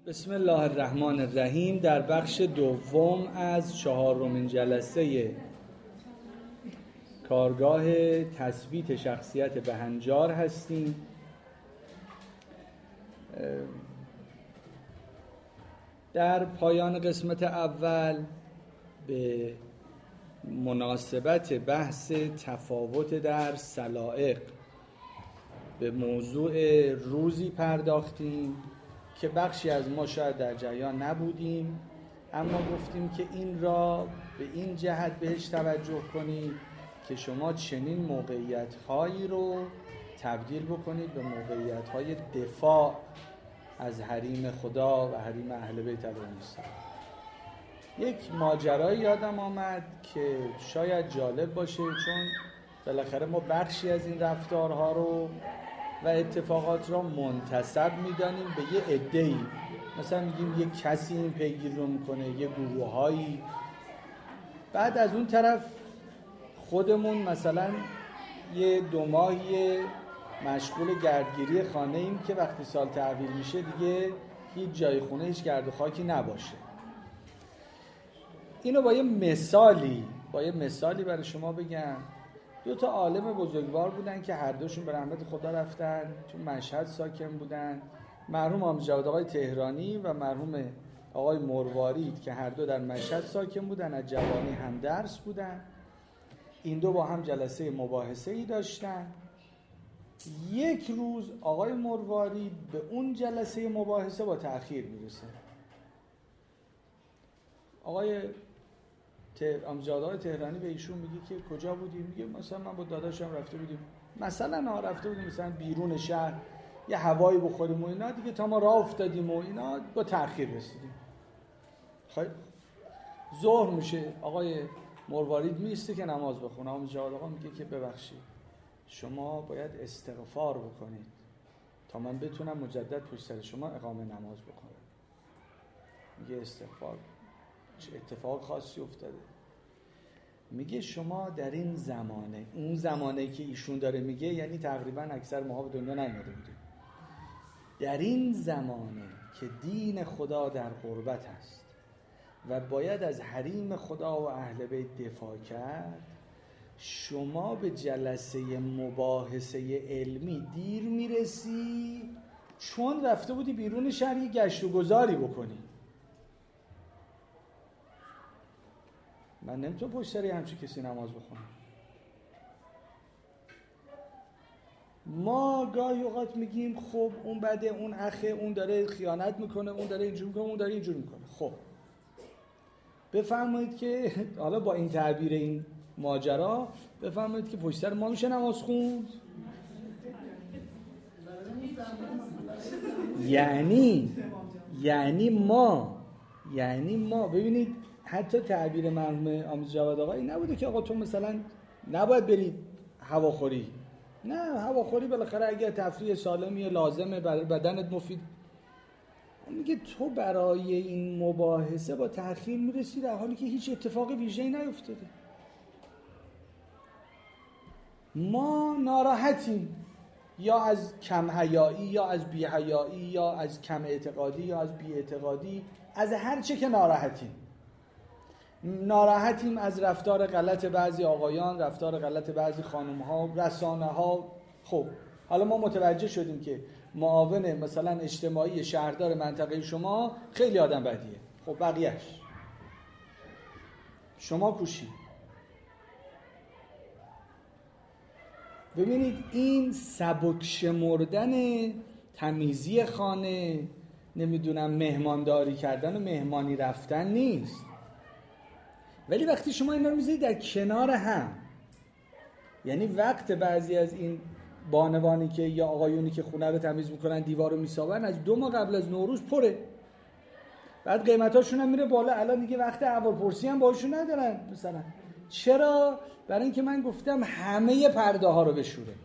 بسم الله الرحمن الرحیم. در بخش دوم از 4مین جلسه کارگاه تثبیت شخصیت بهنجار هستیم. در پایان قسمت اول به مناسبت بحث تفاوت در سلائق به موضوع روزی پرداختیم که بخشی از ما شاید در جریان نبودیم، اما گفتیم که این را به این جهت بهش توجه کنید که شما چنین موقعیت‌هایی رو تبدیل بکنید به موقعیت‌های دفاع از حریم خدا و حریم اهل بیت علیهم السلام. یک ماجرایی یادم آمد که شاید جالب باشه، چون بالاخره ما بخشی از این رفتارها رو و اتفاقات را منتسب می‌دانیم به یه عده‌ای، مثلا میگیم یه کسی این پیگیری رو میکنه، یه گروه‌هایی. بعد از اون طرف خودمون مثلا یه 2 ماهی مشغول گردگیری خانه ایم که وقتی سال تحویل میشه دیگه هیچ جای خونه هیچ گرد و خاکی نباشه. اینو با یه مثالی برای شما بگم. 2 عالم بزرگوار بودن که هر دوشون به رحمت خدا رفتن، تو مشهد ساکن بودن. مرحوم حامد جواد آقای تهرانی و مرحوم آقای مروارید که هر دو در مشهد ساکن بودن، از جوانی هم درس بودن. این 2 با هم جلسه مباحثه‌ای داشتن. یک روز آقای مروارید به اون جلسه مباحثه با تأخیر میرسه. آقای آقای تهرانی به ایشون میگه که کجا بودیم؟ میگه مثلا من با داداشم رفته بودیم مثلا بیرون شهر یه هوایی بخوریم و اینا، دیگه تا ما راه افتادیم و اینا با تأخیر رسیدیم. خب ظهر میشه، آقای مروارید میسته که نماز بخونه. آقا میگه که ببخشید شما باید استغفار بکنید تا من بتونم مجدد پشت سر شما اقامه نماز بکنم. میگه استغفار؟ چه اتفاق خاصی افتاده؟ میگه شما در این زمانه، اون زمانه که ایشون داره میگه یعنی تقریبا اکثر ماها به دنیا نیامده بودیم، در این زمانه که دین خدا در غربت است و باید از حریم خدا و اهل بیت دفاع کرد، شما به جلسه مباحثه علمی دیر میرسی چون رفته بودی بیرون شهر یه گشت و گذاری بکنی. من نمیتونم پشت سر همچین کسی نماز بخونم. ما گاهی اوقات میگیم خب اون بده، اون اخه، اون داره خیانت میکنه، اون داره اینجور میکنه، اون داره اینجور میکنه. خب بفرمایید که حالا با این تعبیر این ماجرا بفرمایید که پشت سر ما میشه نماز خوند؟ یعنی ما ببینید حتی تعبیر مرحوم حامد جواد آقا این نبوده که آقا تو مثلا نباید برید هواخوری. نه، هواخوری بالاخره اگه تفریح سالمیه لازمه، برای بدنت مفید. میگه تو برای این مباحثه با تأخیر میرسی در حالی که هیچ اتفاق ویژه‌ای نیفتاده. ما ناراحتیم یا از کم حیایی یا از بی حیایی یا از کم اعتقادی یا از بی اعتقادی، از هر چه که ناراحتیم از رفتار غلط بعضی آقایان، رفتار غلط بعضی خانم‌ها، رسانه‌ها. خب حالا ما متوجه شدیم که معاون مثلا اجتماعی شهردار منطقه شما خیلی آدم بدیه. خب بقیه‌اش شما کوشی. ببینید این سبک شمردن تمیزی خانه، نمیدونم مهمانداری کردن و مهمانی رفتن نیست. ولی وقتی شما اینا رو میذارید در کنار هم، یعنی وقت بعضی از این بانوانی که یا آقایونی که خونه رو تمیز میکنن دیوار رو میسابن از 2 ماه قبل از نوروز پره، بعد قیمتاشون هم میره بالا. الان دیگه وقت احوالپرسی هم باهاشون ندارن مثلا. چرا؟ برای اینکه من گفتم همه پرده ها رو بشوره.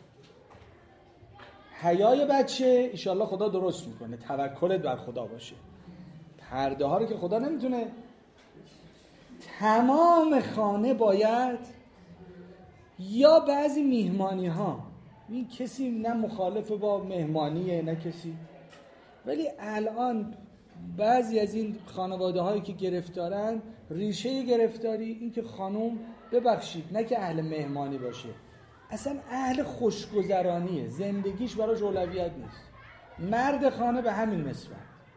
حیای بچه انشالله خدا درست میکنه، توکلت بر خدا باشه. پرده ها رو که خدا نمیتونه. تمام خانه باید، یا بعضی میهمانی ها، کسی نه مخالف با مهمانیه نه کسی، ولی الان بعضی از این خانواده هایی که گرفتارن، ریشه گرفتاری این که خانم ببخشید نه که اهل مهمانی باشه، اصلا اهل خوشگذرانیه، زندگیش براش اولویت نیست. مرد خانه به همین نسبت.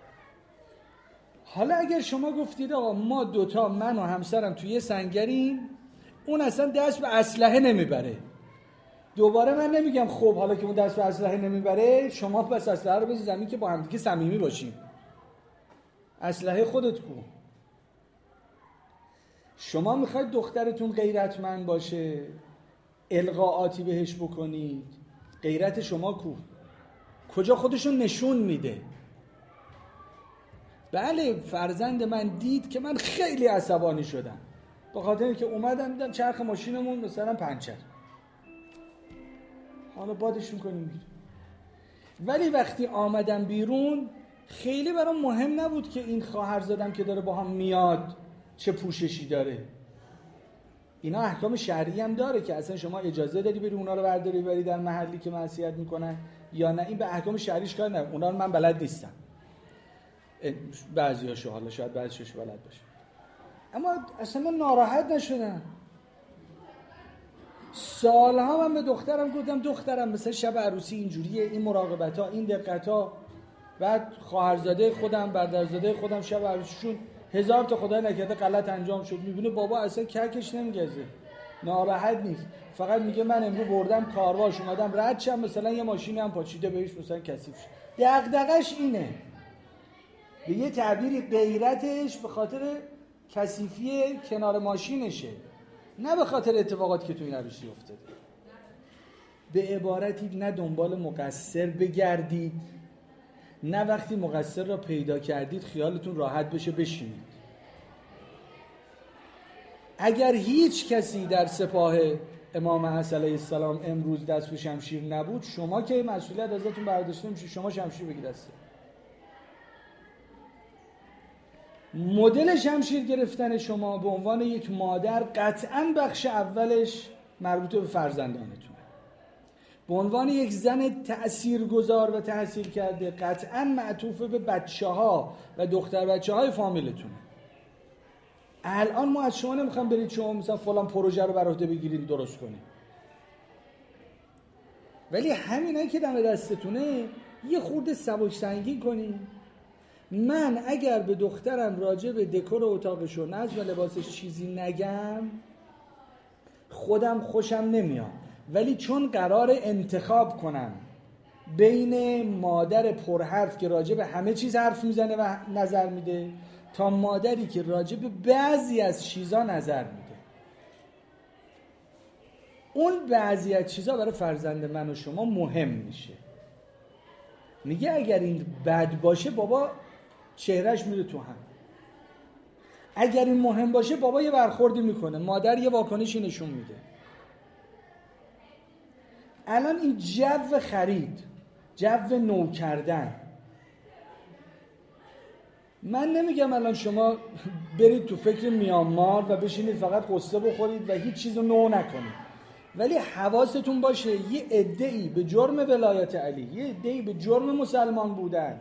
حالا اگر شما گفتید آقا ما دوتا، من و همسرم توی یه سنگریم، اون اصلا دست به اسلحه نمیبره، دوباره من نمیگم خب حالا که اون دست به اسلحه نمیبره شما پس اسلحه رو بذار زمین که با همدیگه صمیمی باشیم. اسلحه خودت کو. شما میخواید دخترتون غیرتمند باشه، القاءاتی بهش بکنید، غیرت شما کو؟ کجا خودشون نشون میده؟ بله فرزند من دید که من خیلی عصبانی شدم به خاطر که اومدم دیدم چرخ ماشینمون مثلا پنچر، حالا بادش میکنیم میریم. ولی وقتی آمدم بیرون خیلی برام مهم نبود که این خواهرزادم که داره با هم میاد چه پوششی داره. اینا احکام شرعی هم داره که اصلا شما اجازه داری بری اونا رو برداری بری در محلی که معصیت میکنن یا نه، این به احکام شرعیش کار نداره. اونا رو من بلد نیستم، بعضیاشو، حالا شاید بعضیش بلد باشه، اما اصلا من ناراحت نشدم. سالها من به دخترم گفتم دخترم مثلا شب عروسی اینجوریه، این مراقبت ها، این دقت ها. بعد خواهرزاده خودم، برادرزاده خودم شب عروسیشون 1000 تا خدای نکرده غلط انجام شد، میبینه بابا اصلا ککش نمیگزه، ناراحت نیست، فقط میگه من امروز بردم کارواش اومدم رد شم، مثلا یه ماشینی هم پاچیده بهش مثلا کثیف شد. دغدغش اینه، به یه تعبیری غیرتش به خاطر کثیفی کنار ماشینشه، نه به خاطر اتفاقاتی که تو این عروسی افتاده. به عبارتی نه دنبال مقصر بگردید، نه وقتی مقصر را پیدا کردید خیالتون راحت بشه بشینید. اگر هیچ کسی در سپاه امام حسن علیه السلام امروز دست به شمشیر نبود، شما که مسئولیت ازتون برداشته میشه، شما شمشیر بگید دسته. مدل شمشیر گرفتن شما به عنوان یک مادر قطعاً بخش اولش مربوط به فرزندانتونه. به عنوان یک زن تأثیرگذار و تحصیل کرده قطعاً معطوف به بچه‌ها و دختر بچه‌های فامیلتونه. الان ما از شما نمیخوام برید شما مثلا فلان پروژه رو بر عهده بگیرید درست کنید، ولی همینایی که دم دستتونه یه خورده سبک سنگین کنید. من اگر به دخترم راجع به دکور اتاقش و نظم لباسش چیزی نگم خودم خوشم نمیاد، ولی چون قرار انتخاب کنم بین مادر پرحرف که راجع به همه چیز حرف میزنه و نظر میده تا مادری که راجع به بعضی از چیزا نظر میده، اون بعضی از چیزا برای فرزند من و شما مهم میشه. میگه اگر این بد باشه بابا چهرهش میره تو هم، اگر این مهم باشه بابا یه برخوردی میکنه، مادر یه واکنشی نشون میده. الان این جو خرید، جو نو کردن، من نمیگم الان شما برید تو فکر میانمار و بشینید فقط قصه بخورید و هیچ چیزو نو نکنید، ولی حواستون باشه یه عده‌ای به جرم ولایت علی، یه عده‌ای به جرم مسلمان بودن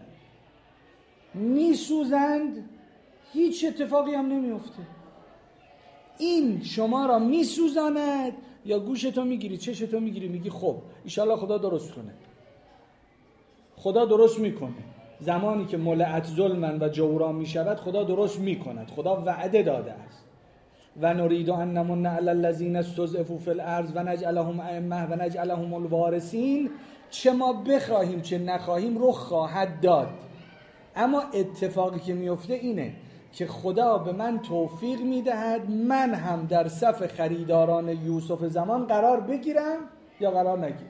میسوزند، هیچ اتفاقی هم نمیفته. این شما را میسوزاند یا گوشتو میگیری چشتو میگیری میگی خب ایشالله خدا درست کنه، خدا درست میکنه، زمانی که ملعت ظلمن و جورا میشود خدا درست میکند، خدا وعده داده است. و نريد ان نمن علی الذین استضعفوا فی الارض و نجعلهم ائمه و نجعلهم الوارثین. چه ما بخواهیم چه نخواهیم رخ خواهد داد، اما اتفاقی که میفته اینه که خدا به من توفیق میدهد من هم در صف خریداران یوسف زمان قرار بگیرم یا قرار نگیرم.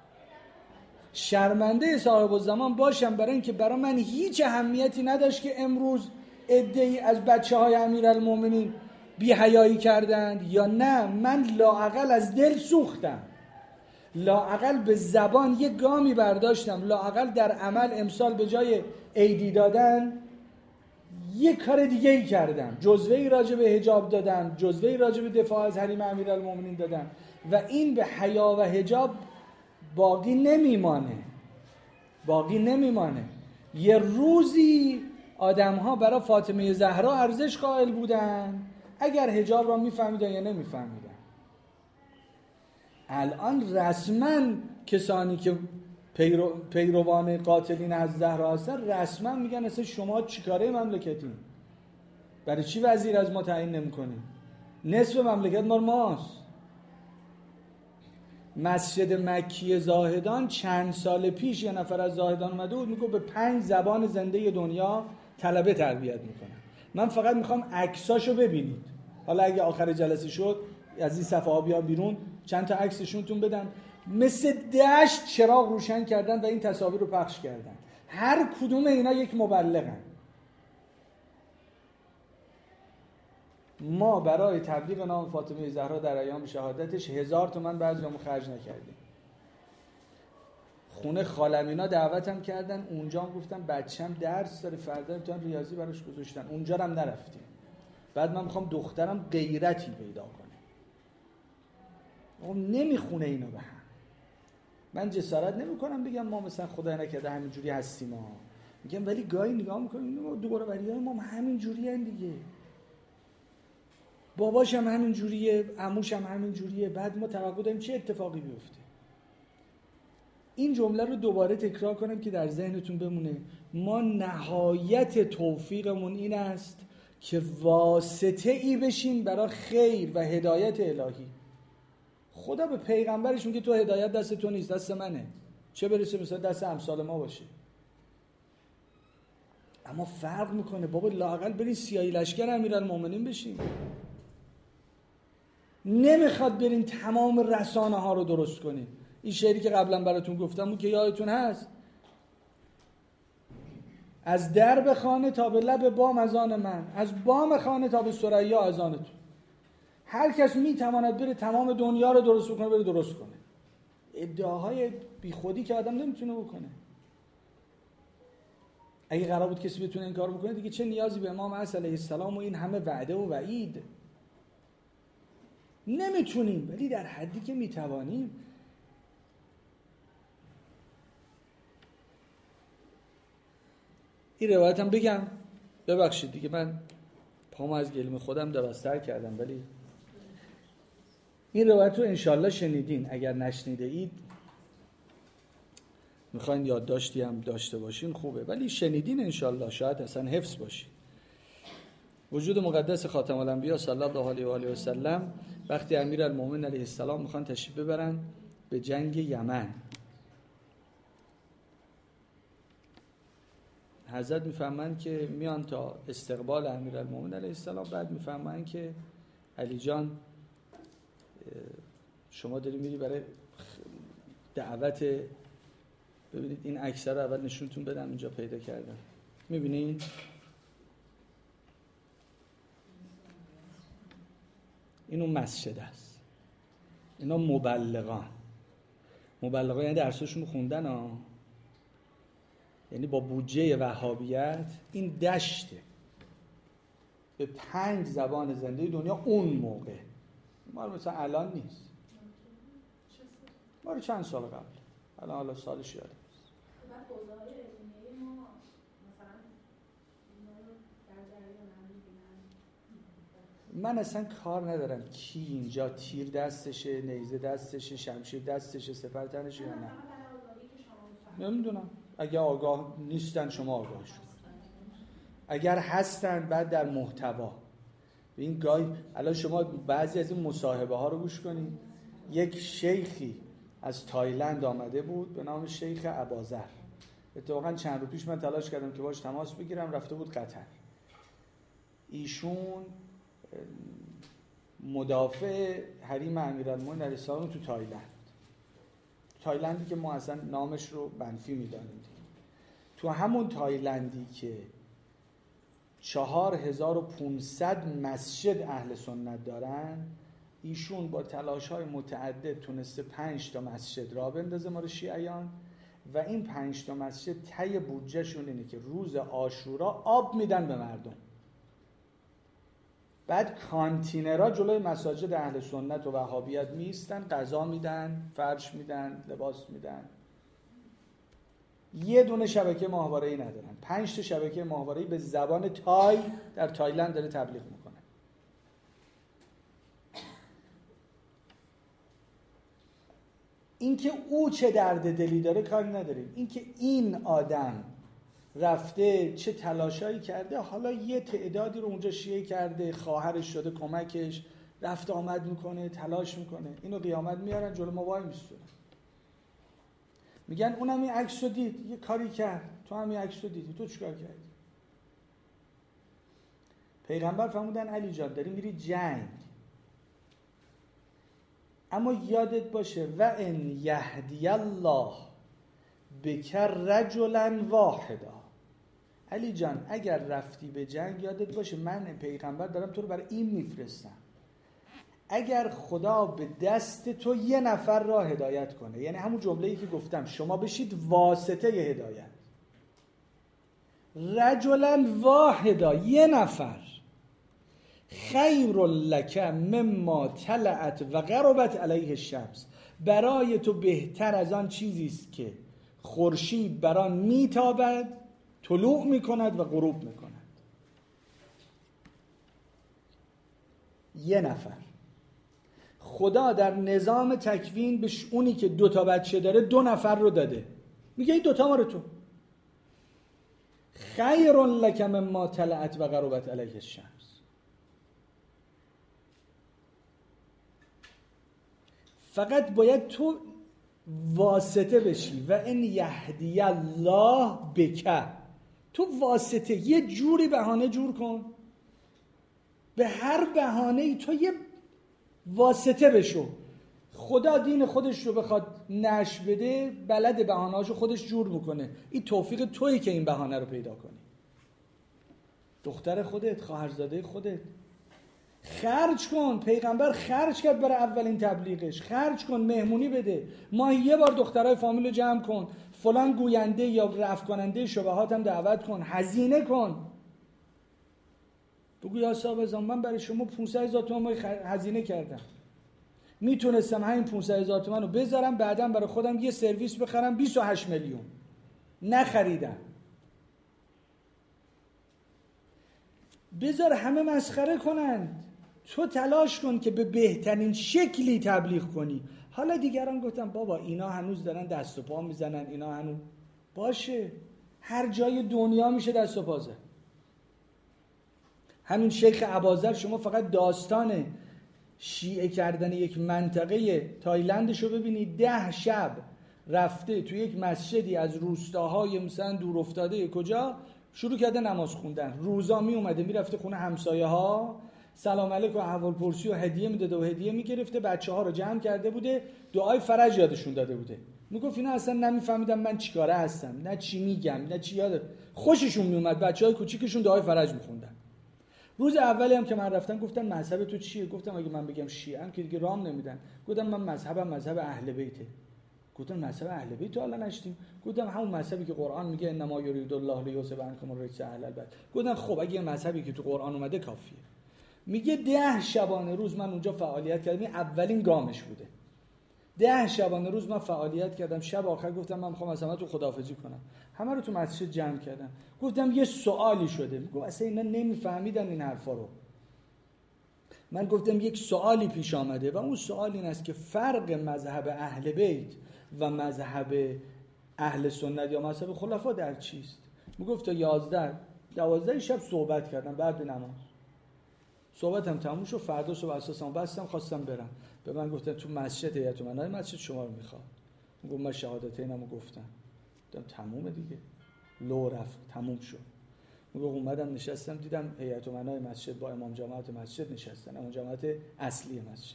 شرمنده صاحب الزمان باشم برای اینکه برای من هیچ اهمیتی نداشت که امروز عده‌ای از بچه‌های امیرالمومنین بی‌حیایی کردند یا نه، من لااقل از دل سوختم، لااقل به زبان یک گامی برداشتم، لااقل در عمل امسال به جای عیدی دادن یک کار دیگه ای کردم، جزوه‌ای راجع به حجاب دادم، جزوه‌ای راجع به دفاع از حریم امیرالمومنین دادم و این به حیا و حجاب باقی نمیمانه. یه روزی آدم‌ها برای فاطمه زهرا ارزش قائل بودن اگر حجاب را میفهمیدن یا نمیفهمیدن. الان رسما کسانی که پیروان قاتلین از زهرا هستن رسما میگن اصلا شما چیکاره مملکتین؟ برای چی وزیر از ما تعیین نمی‌کنید؟ نصف مملکت ماست. مسجد مکی زاهدان چند سال پیش یه نفر از زاهدان اومده بود میگه به 5 زبان زنده دنیا طلبه تربیت میکنن. من فقط میخوام عکساشو ببینید. حالا اگه آخر جلسه شد از این صفحه ها بیان بیرون چند تا عکسشونتون بدم. مثل دشت چراغ روشن کردن و این تصاویر رو پخش کردن. هر کدوم اینا یک مبلغن. ما برای تبلیغ نام فاطمه زهرا در ایام شهادتش 1000 تومان بعضیامون خرج نکردیم. خونه خالمینا دعوتم کردن، اونجا هم گفتم بچم درس داره فردا امتحان ریاضی براش گذاشتن، اونجا هم نرفتیم. بعد من میخوام دخترم غیرتی پیدا کنه. اون نمیخونه اینو به هم. من جسارت نمیکنم بگم ما مثلا خدای نکرده همینجوری هستیم ما. میگم ولی گاهی نگاه میکنیم ما دور و بریای ما همینجوری ان دیگه. باباش هم همین جوریه، عموش هم همین جوریه. بعد ما توقع داریم چه اتفاقی بیفته. این جمله رو دوباره تکرار کنم که در ذهنتون بمونه. ما نهایت توفیقمون این است که واسطه ای بشیم برای خیر و هدایت الهی. خدا به پیغمبرش میگه تو هدایت دست تو نیست، دست منه. چه برسه مثلا دست امثال ما باشه. اما فرق میکنه. بابا لااقل برین سیاهی لشکر امیرالمومنین بشین. نمیخواد برین تمام رسانه ها رو درست کنین. این شعری که قبلا براتون گفتم بود که یادتون هست. از درب خانه تا به لب بام از آن من، از بام خانه تا به ثریا از آن تو. هر کس میتواند بره تمام دنیا رو درست کنه، بره درست کنه. ادعاهای بیخودی که آدم نمیتونه بکنه. اگه قرار بود کسی بتونه این کارو بکنه دیگه چه نیازی به امام علیه السلام و این همه وعده و وعید. نمیتونیم، ولی در حدی که میتوانیم. این روایت هم بگم، ببخشید دیگه من پامو از گلیم خودم درازتر کردم، ولی این روایت رو انشالله شنیدین. اگر نشنیده اید میخواین یادداشتی هم داشته باشین خوبه، ولی شنیدین انشالله، شاید اصلا حفظ باشین. وجود مقدس خاتم الانبیا صلی الله علیه و آله و سلم وقتی امیرالمومنین علیه السلام میخوان تشریف ببرن به جنگ یمن، حضرت میفهمن که میان تا استقبال امیرالمومنین علیه السلام. بعد میفهمن که علی جان شما داری میری برای دعوت. ببینید این عکس رو اول نشونتون بدم، اینجا پیدا کردم. میبینید این اون مسجد است. اینا مبلغان یعنی درسشون خوندن ها. یعنی با بودجه وهابیت این دشته به 5 زبان زنده دنیا اون موقع، ما مثلا الان نیست، ما چند سال قبل، الان حالا سالش یادم نیست. من اصلا کار ندارم کی اینجا تیر دستشه، نیزه دستشه، شمشیر دستشه، سپر تنشه یا نه. نمیدونم. اگر آگاه نیستن شما آگاه شد. اگر هستن بعد در محتوا. به این گاهی الان شما بعضی از این مصاحبه ها رو گوش کنید. یک شیخی از تایلند آمده بود به نام شیخ اباذر. اتفاقا چند روز پیش من تلاش کردم که باهاش تماس بگیرم، رفته بود قطر. ایشون مدافع حریم امیرالمومنین علیه السلام تو تایلندی که ما اصلا نامش رو منفی میدانیم. تو همون تایلندی که 4500 مسجد اهل سنت دارن، ایشون با تلاش‌های متعدد تونسته 5 تا مسجد را بندازه ما رو شیعیان، و این 5 تا مسجد تی بودجهشون اینه که روز عاشورا آب میدن به مردم. بعد کانتینرها جلوی مساجد اهل سنت و وهابیت میستن، غذا میدن، فرش میدن، لباس میدن. یه دونه شبکه ماهواره‌ای ندارن، 5 تا شبکه ماهواره‌ای به زبان تای در تایلند داره تبلیغ میکنه. اینکه او چه درد دلی داره کاری نداریم، اینکه این آدم رفته چه تلاشایی کرده، حالا یه تعدادی رو اونجا شیعه کرده، خواهرش شده کمکش، رفته آمد میکنه، تلاش میکنه، اینو قیامت میارن جلو ما وای میستونن، میگن اونم این عکس رو دید یه کاری کرد، تو هم این عکس رو دیدی، تو چیکار کردی؟ پیغمبر فرمودن علی جان داری میری جنگ، اما یادت باشه و ان یهدی الله بک رجلا واحدا. علی جان اگر رفتی به جنگ یادت باشه من پیغمبر دارم تو رو برای این میفرستم، اگر خدا به دست تو یه نفر را هدایت کنه، یعنی همون جمله‌ای که گفتم شما بشید واسطه هدایت، رجلا واحدا، یه نفر، خیر لک مما طلعت و غربت علیه الشمس، برای تو بهتر از آن چیزی است که خورشید بر آن میتابد، طلوع میکند و غروب میکند. یه نفر. خدا در نظام تکوین به اونی که 2 تا بچه داره 2 نفر رو داده، میگه این 2 تا مال تو، خیر لک مما طلعت و غربت علیه الشمس. فقط باید تو واسطه بشی و ان یهدی الله بک، تو واسطه یه جوری بهانه جور کن، به هر بهانه‌ای تو یه واسطه بشو. خدا دین خودش رو بخواد نشر بده بلد بهانه‌هاشو خودش جور میکنه، این توفیق تویی که این بهانه رو پیدا کنی. دختر خودت، خواهرزاده خودت، خرج کن. پیغمبر خرج کرد برای اولین تبلیغش، خرج کن، مهمونی بده، ماهی یه بار دخترای فامیل رو جمع کن، فلان گوینده یا رفع کننده شبهات هم دعوت کن، هزینه کن، بگو یا صاحب ازام من برای شما 500,000 تومان هزینه کردم، میتونستم همین 500,000 تومان رو بذارم بعداً برای خودم یه سرویس بخرم 28 میلیون، نخریدم. بذار همه مسخره کنند، تو تلاش کن که به بهترین شکلی تبلیغ کنی. حالا دیگران گفتن بابا اینا هنوز دارن دست و پا میزنن، اینا هنوز باشه، هر جای دنیا میشه دست و پا زد. همین شیخ اباذر، شما فقط داستان شیعه کردن یک منطقه تایلندشو ببینید، 10 شب رفته تو یک مسجدی از روستاهای مثلا دور افتاده کجا شروع کرده نماز خوندن، روزا می اومده میرفته خونه همسایه ها، سلام علیکم و احوال پرسی و هدیه میداده و هدیه میگرفته، بچه ها رو جمع کرده بوده، دعای فرج یادشون داده بوده، میگفت اینا اصلا نمیفهمیدن من چیکاره هستم، نه چی میگم نه چی یاد، خوششون میومد، بچهای کوچیکشون دعای فرج میخوندن. روز اولی هم که من رفتم گفتن مذهب تو چیه؟ گفتم اگه من بگم شیعه ام که دیگه رام نمیدن. گفتم من مذهبم مذهب اهل بیته. گفتم مذهب اهل بیت حالا نشتیم؟ گفتم همون مذهبی که قرآن میگه انما یرید الله لیذهب عنکم الرجس اهل البیت. گفتم خب اگه یه مذهبی که تو قرآن اومده کافیه. میگه 10 شبانه روز من اونجا فعالیت کردم، این اولین گامش بوده. 10 شبانه روز من فعالیت کردم، شب آخر گفتم من میخوام از همتون خداحافظی کنم، همه رو تو مسجد جمع کردم، گفتم یه سوالی شده، میگم اصلا اینا نمیفهمیدن این حرفا رو. من گفتم یک سوالی پیش آمده و اون سوال این است که فرق مذهب اهل بیت و مذهب اهل سنت یا مذهب خلفا در چیست؟ میگفت تا 12 شب صحبت کردم، بعد نماز صحبتم تموم شد، فردا صبح اساسا بستم خواستم برم، به من گفتن تو مسجد هیئت امنای مسجد شما رو میخواد. میگم من شهادتینمو گفتم، گفتم تمومه دیگه، لو رفت تموم شد. میگم اومدم نشستم دیدم هیئت امنای مسجد با امام جماعت مسجد نشستن، امام جماعت اصلی مسجد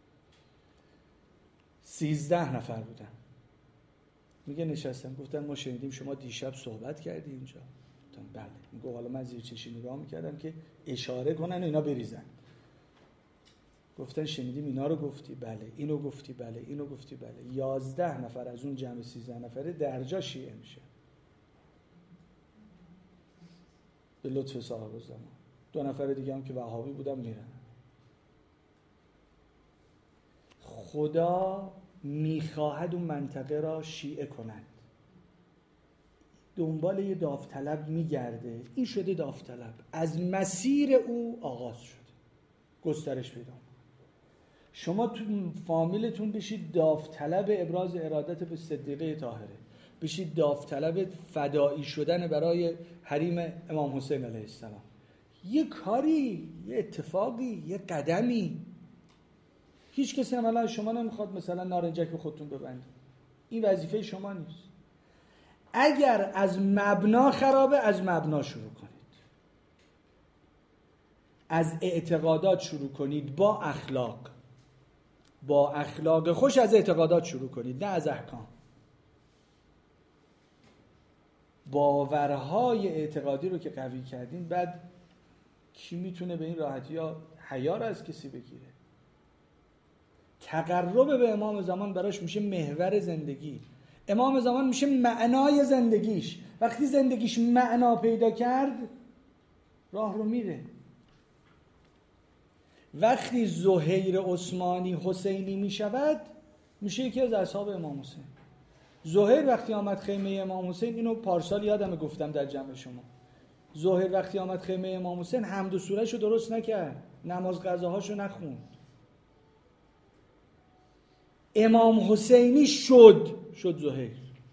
13 نفر بودن. میگه نشستم، گفتن ما شنیدیم شما دیشب صحبت کردی اینجا. گفتم بله. میگه حالا من زیر چشمی نگاه میکردم که اشاره کنن و اینا بریزن. گفتن شنیدیم اینا رو گفتی؟ بله. اینو گفتی؟ بله. اینو گفتی؟ بله. 11 نفر از اون جمع 13 نفره درجا شیعه میشه به لطف صاحب الزمان. 2 نفر دیگه هم که وهابی بودن میرن. خدا میخواهد اون منطقه را شیعه کند. دنبال یه داوطلب میگرده، این شده داوطلب، از مسیر او آغاز شده، گسترش پیدا. شما تو فامیلتون بشید داوطلب ابراز ارادت به صدیقه طاهره، بشید داوطلب فدایی شدن برای حریم امام حسین علیه السلام، یه کاری، یه اتفاقی، یه قدمی. هیچ کسی عملا شما نمیخواد مثلا نارنجک به خودتون ببندید، این وظیفه شما نیست. اگر از مبنا خرابه، از مبنا شروع کنید، از اعتقادات شروع کنید، با اخلاق خوش از اعتقادات شروع کنید، نه از احکام. باورهای اعتقادی رو که قوی کردین، بعد کی میتونه به این راحتی ها حیا رو از کسی بگیره؟ تقرب به امام زمان براش میشه محور زندگی. امام زمان میشه معنای زندگیش. وقتی زندگیش معنا پیدا کرد، راه رو میره. وقتی زهیر عثمانی حسینی میشود، میشه یکی از اصحاب امام حسین. زهیر وقتی آمد خیمه امام حسین، اینو پارسال یادمه گفتم در جمع شما، زهیر وقتی آمد خیمه امام حسین حمد و سورهشو درست نکرد، نماز قضاهاشو نخوند. امام حسینی شد زهیر.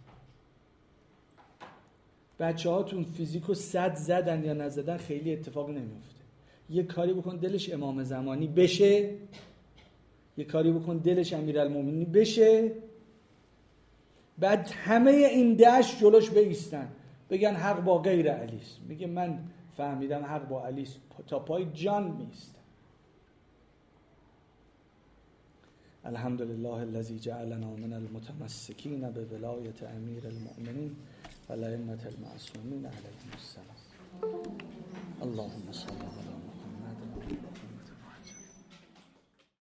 بچه هاتون فیزیکو 100 زدن یا نزدن خیلی اتفاق نمیفته. یه کاری بکن دلش امام زمانی بشه، یه کاری بکن دلش امیرالمومنین بشه، بعد همه این دشت جلوش بایستن بگن حق با غیر علیست. میگه من فهمیدم حق با علیست، تا پای جان میستم. الحمدلله الذی جعلنا من المتمسکین بولایت امیر المؤمنین و الائمة المعصومین علیهم السلام. اللهم صل